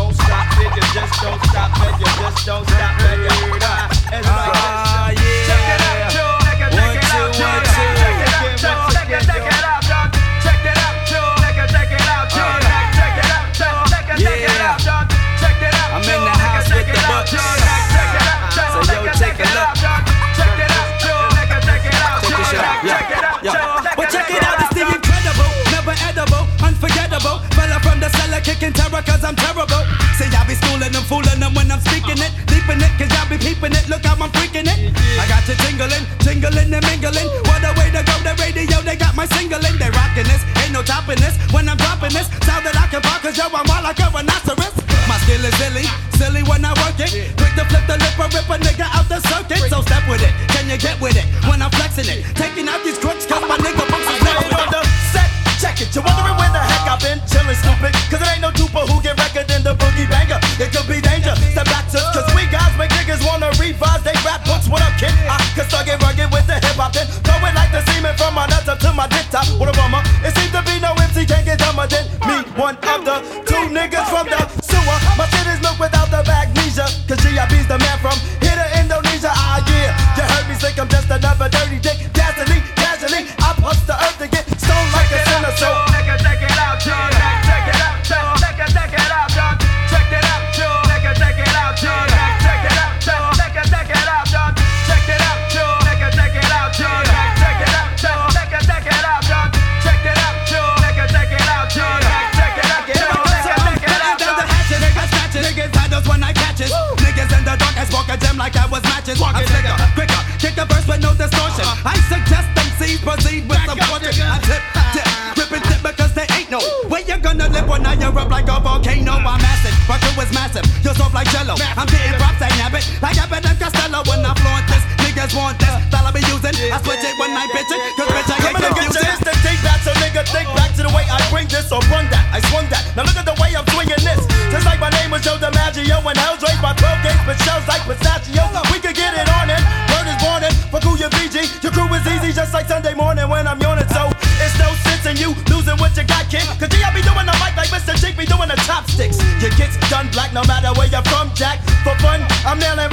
don't stop, and you just don't stop, and you just don't stop, and you it's like that. Check it out, Joe. Check it out, Joe. Check it out, Joe. Check it out, Joe. Check it out, Joe. Check it out, Joe. Check it out, Joe. Check it out, Joe. Check it out, I'm in the house with the books. So yo, take a look. Check it out, Joe. Check it out, Take a shot. check it out, Joe. Well, check it out, it's the incredible, never edible, unforgettable. Fella from the cellar kicking terror cause I'm terrible. Say y'all be schooling them, fooling them when I'm speaking it, deeping it cause y'all be peeping it, look how I'm freaking it. I got you tingling, tingling and mingling. What a way to go, the radio, they got my singling. They rocking this, ain't no topping this. When I'm dropping this, sound that I can pop cause yo, I'm wild like a rhinoceros. My skill is silly, silly when I work it. Quick to flip the lip or rip a nigga out the circuit. So step with it, can you get with it? When I'm flexing it, taking out these crooks cause my nigga books is never On the set, check it. You're wondering where the heck I've been chillin', stupid. Cause it ain't no duper who get record in the boogie banger. It could be danger. Step back to, cause we guys make niggas wanna revise they rap books. What up, kid? I can start get rugged with the hip hop then. Throw it like the semen from my nuts up to my dick top. What a bummer. It seems to be no MC can't get dumber than me. One of the two niggas from the sewer. My shit is milk without the magnesia. Cause G.I.B.'s the man from here to Indonesia. Ah, yeah. You heard me think I'm just another dirty dick. Casually, I bust the earth to get stoned like a sinner. So Check it out, Joe. Check it out, Joe. Check it out, Joe. Check it out, Joe. Check it out, Joe. Check it out, Joe. Check it out, Joe. Check it out, Joe. Check it out, Joe. Check it out, Joe. Check it out, Joe. Check it out, Joe. Check it out, Joe. Check it out, Joe. Niggas snatches, niggas handles when I catches. Niggas in the dark, I spark a gem like I was matches. I'm slicker, quicker, kick a verse with no distortion. I suggest MCs proceed with some caution. I tip, rip and tip because there ain't no way you're gonna live when I erupt like a volcano. I'm massive, my crew is massive. You're soft like jello. I'm getting props, I nab it like Abbott and Costello. When I flaunt this, niggas want this. Style I be using, I switch it when I pitch it. Cause bitch, I get Coming to get confused. you instant take back, so nigga think back to the way I bring this or run that. I swung that. Now look at the way I'm swinging this. Just like my name was Joe DiMaggio and hell's raised by 12 gates, but shells like pistachios. We could get it on in. Word is born in. Fuck who you VG. Your crew is easy, just like Sunday morning when I'm yawning. So it's no sense in you losing what you got, kid. Cause I be doing the mic like Mr. Jake be doing the chopsticks. Your kid's done black no matter where you're from, Jack. For fun, I'm nailing